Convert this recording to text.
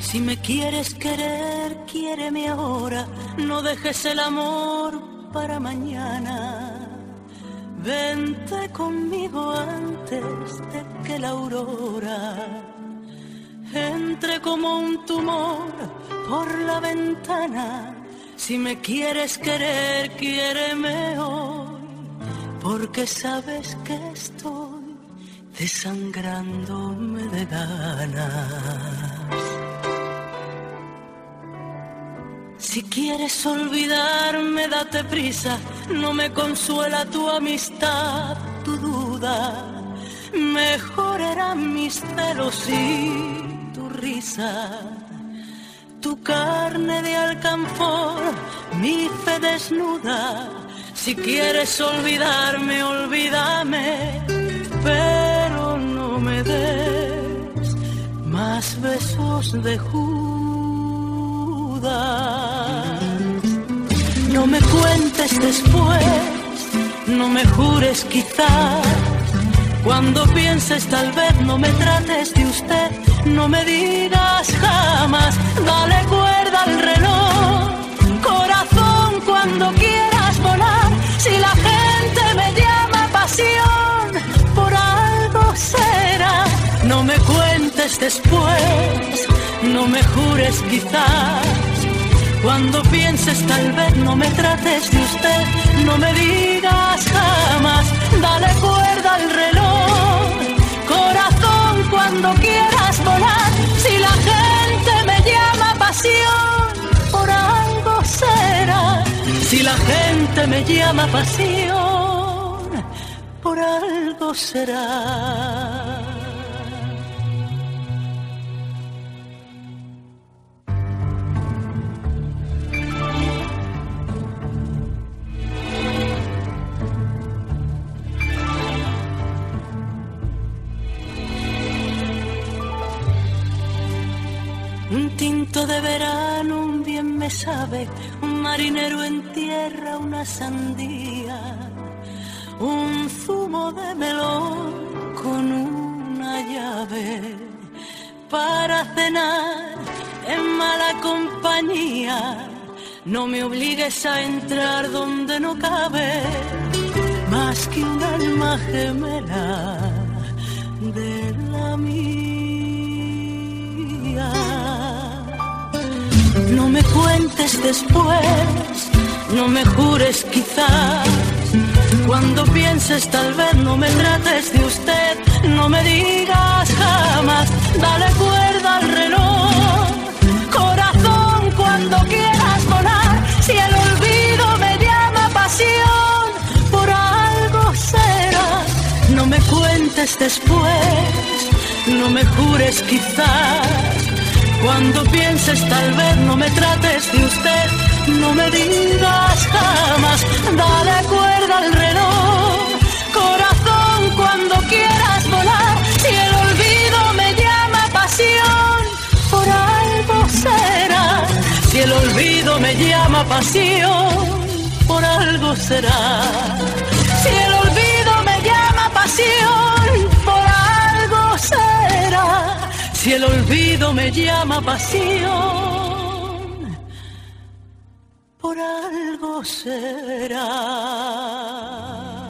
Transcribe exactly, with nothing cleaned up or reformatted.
Si me quieres querer, quiéreme ahora, no dejes el amor para mañana. Vente conmigo antes de que la aurora entre como un tumor por la ventana. Si me quieres querer, quiéreme hoy, porque sabes que estoy desangrándome de ganas. Si quieres olvidarme, date prisa, no me consuela tu amistad, tu duda. Mejor eran mis celos y tu risa, tu carne de alcanfor, mi fe desnuda. Si quieres olvidarme, olvídame, pero no me des más besos de Judas. No me cuentes después, no me jures quizás. Cuando pienses tal vez, no me trates de usted, no me digas jamás. Dale cuerda al reloj, corazón, cuando quieras volar. Si la gente me llama pasión, por algo será. No me cuentes después, no me jures quizás. Cuando pienses tal vez, no me trates de usted, no me digas jamás. Dale cuerda al reloj, corazón, cuando quieras volar. Si la gente me llama pasión, por algo será. Si la gente me llama pasión, por algo será. Un tinto de verano, un bien me sabe, un marinero en tierra, una sandía, un zumo de melón con una llave para cenar en mala compañía. No me obligues a entrar donde no cabe más que un alma gemela de la mía. No me cuentes después, no me jures quizás. Cuando pienses tal vez, no me trates de usted, no me digas jamás. Dale cuerda al reloj, corazón, cuando quieras volar. Si el olvido me llama pasión, por algo será. No me cuentes después, no me jures quizás. Cuando pienses tal vez, no me trates de usted, no me digas jamás. Dale cuerda al reloj, corazón, cuando quieras volar. Si el olvido me llama pasión, por algo será. Si el olvido me llama pasión, por algo será. Si el olvido me llama pasión, por algo será. Si el olvido me llama pasión, por algo será.